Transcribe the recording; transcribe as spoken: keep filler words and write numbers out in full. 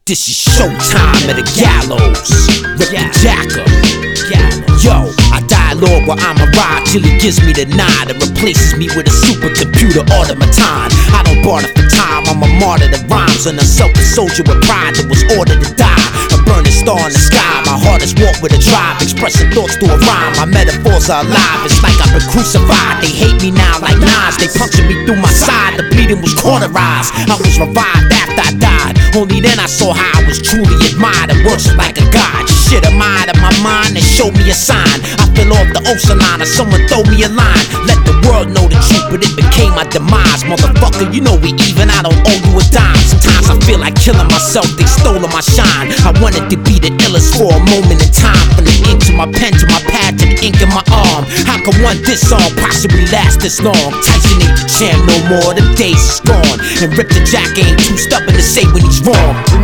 This is showtime at the gallows. Rip the jacker. Yo, I dialogue while I'm a ride till he gives me the nod and replaces me with a supercomputer automaton. I don't barter for time, I'm a martyr to rhymes and a selfish soldier with pride that was ordered to die. A burning star in the sky, my hardest walk with a drive, expressing thoughts through a rhyme. My metaphors are alive, it's like I've been crucified. They hate me now like knives, they punctured me through my side. The bleeding was cauterized, I was revived after I died. Only then I saw how I was truly admired and worshipped like a god. Shit, am I out of my mind? They showed me a sign. I fell off the ocean line or someone throw me a line. Let the world know the truth, but it became my demise. Motherfucker, you know we even, I don't owe you a dime. Sometimes I feel like killing myself, they stole my shine. I wanted to be the illest for a moment in time. From the ink to my pen to my pad to the ink in my arm. How can one this song possibly last this long? Tyson ain't the champ no more, the days is gone. And Rip the Jack ain't too stubborn to say when he's wrong.